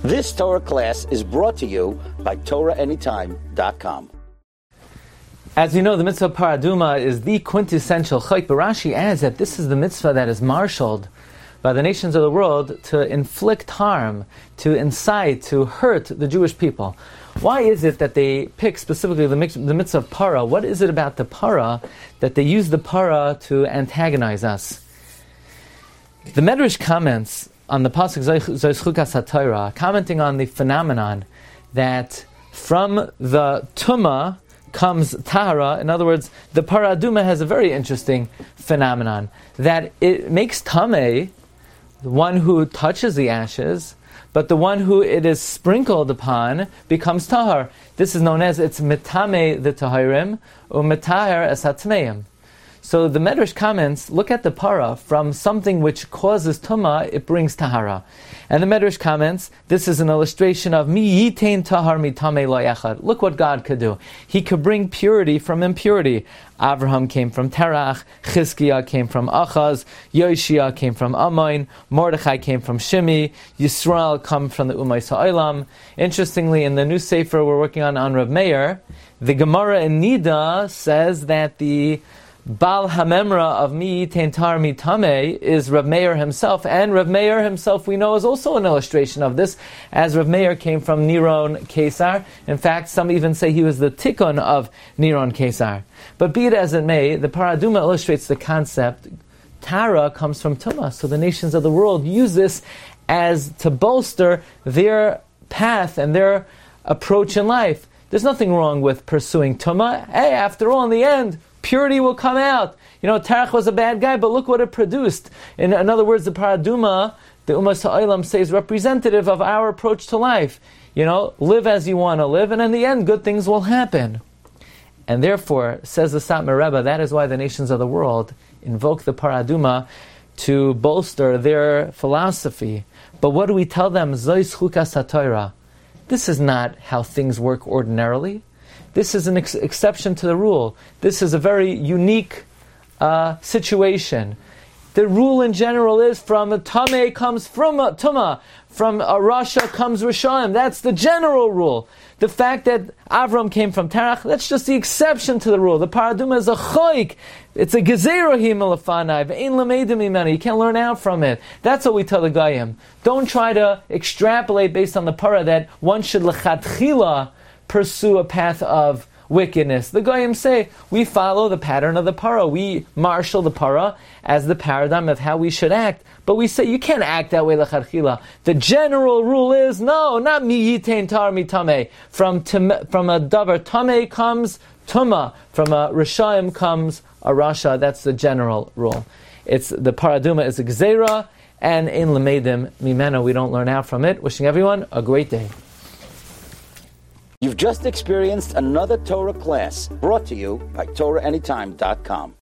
This Torah class is brought to you by TorahAnytime.com. As you know, the mitzvah paraduma is the quintessential chayk, but Rashi adds that this is the mitzvah that is marshaled by the nations of the world to inflict harm, to incite, to hurt the Jewish people. Why is it that they pick specifically the mitzvah of para? What is it about the para that they use the para to antagonize us? The Medrash comments on the pasuk Zois Chukas HaTorah, commenting on the phenomenon that from the tumah comes tahara. In other words, the paraduma has a very interesting phenomenon that it makes tameh, the one who touches the ashes, but the one who it is sprinkled upon becomes tahar. This is known as it's mitame the tahirim or mitaher es hatmeim. So the Medrash comments, look at the para, from something which causes tumah, it brings tahara. And the Medrash comments, this is an illustration of mi yitain tahar mitame lo yachad. Look what God could do. He could bring purity from impurity. Avraham came from Terach, Chizkiah came from Achaz, Yoshia came from Ammon, Mordechai came from Shimi, Yisrael come from the Umay Sa'olam. Interestingly, in the new Sefer we're working on Rav Meir, the Gemara in Nida says that the Baal HaMemra of Mi Tentar Mi Tameh is Rav Meir himself, and Rav Meir himself we know is also an illustration of this, as Rav Meir came from Niron Kesar. In fact, some even say he was the tikkun of Niron Kesar. But be it as it may, the paraduma illustrates the concept. Tara comes from Tumah, so the nations of the world use this as to bolster their path and their approach in life. There's nothing wrong with pursuing Tumah. Hey, after all, in the end, purity will come out. You know, Terach was a bad guy, but look what it produced. In other words, the paraduma, the Ummah Sa'olam says, representative of our approach to life. You know, live as you want to live, and in the end, good things will happen. And therefore, says the Satmar Rebbe, that is why the nations of the world invoke the paraduma to bolster their philosophy. But what do we tell them? Zois Chukas HaTorah. This is not how things work ordinarily. This is an exception to the rule. This is a very unique situation. The rule in general is from a tameh comes from a tumah, from a rasha comes rishaim. That's the general rule. The fact that Avram came from Terach, that's just the exception to the rule. The paraduma is a choik. It's a gezerah himelafanai. Ve'ein lameidim imenu. You can't learn out from it. That's what we tell the Goyim. Don't try to extrapolate based on the para that one should lechatchila pursue a path of wickedness. The Goyim say, we follow the pattern of the para. We marshal the para as the paradigm of how we should act. But we say, you can't act that way, l'charchila. The general rule is, no, not mi yitain tar mi tameh. From a davar tameh comes tumah. From a rishayim comes a rasha. That's the general rule. It's the paraduma is a gzeira, and in lemeidim mimeno, we don't learn out from it. Wishing everyone a great day. You've just experienced another Torah class brought to you by TorahAnytime.com.